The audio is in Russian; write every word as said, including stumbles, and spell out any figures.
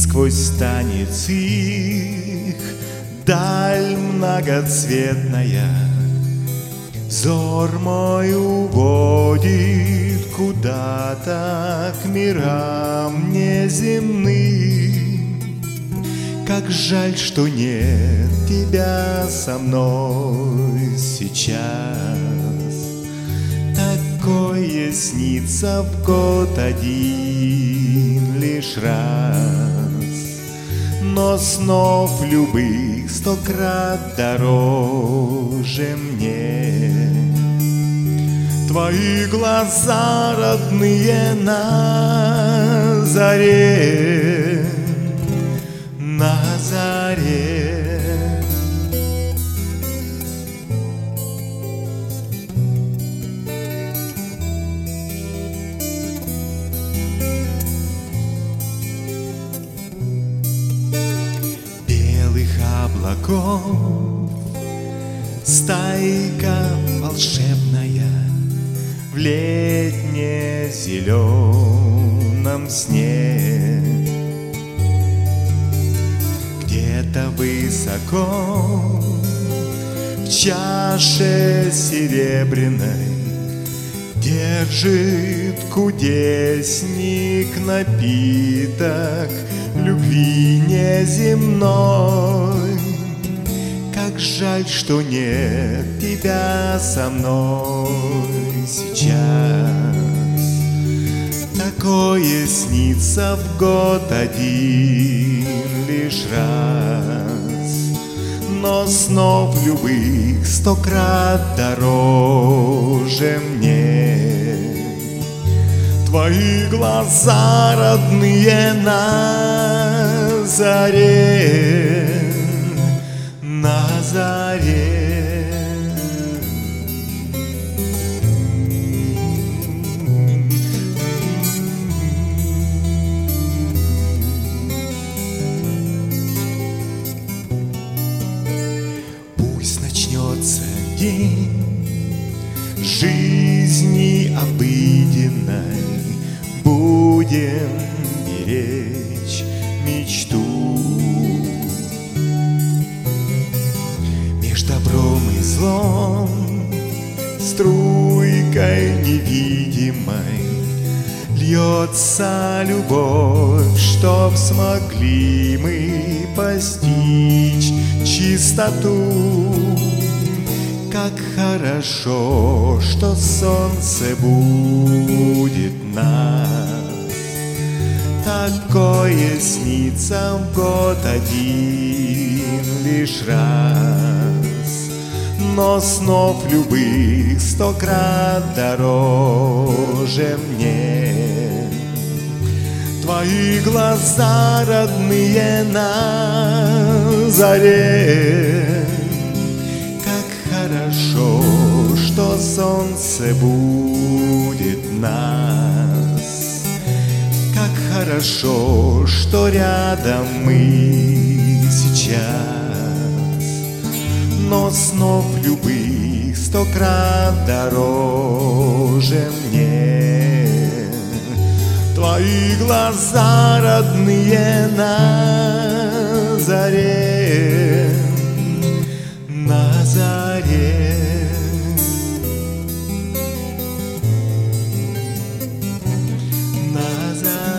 сквозь танец их даль многоцветная. Взор мой уводит куда-то к мирам неземным. Как жаль, что нет тебя со мной сейчас. Такое снится в год один лишь раз, но снов любых сто крат дороже мне. Твои глаза родные на заре, на заре. Облаков стайка волшебная в летне-зеленом сне. Где-то высоко в чаше серебряной держит кудесник напиток любви неземной. Как жаль, что нет тебя со мной сейчас. Такое снится в год один лишь раз, но снов любых сто крат дороже мне. Твои глаза родные на заре, на заре. Пусть начнется день жизни обыденной, будем беречь мечту. Меж добром и злом струйкой невидимой льется любовь, чтоб смогли мы постичь чистоту. Как хорошо, что солнце будет нас. Такое снится в год один лишь раз, но снов любых сто крат дороже мне. Твои глаза родные на заре. Хорошо, что солнце будет нас. Как хорошо, что рядом мы сейчас. Но снов любых сто крат дороже мне. Твои глаза родные на заре, на заре. На заре.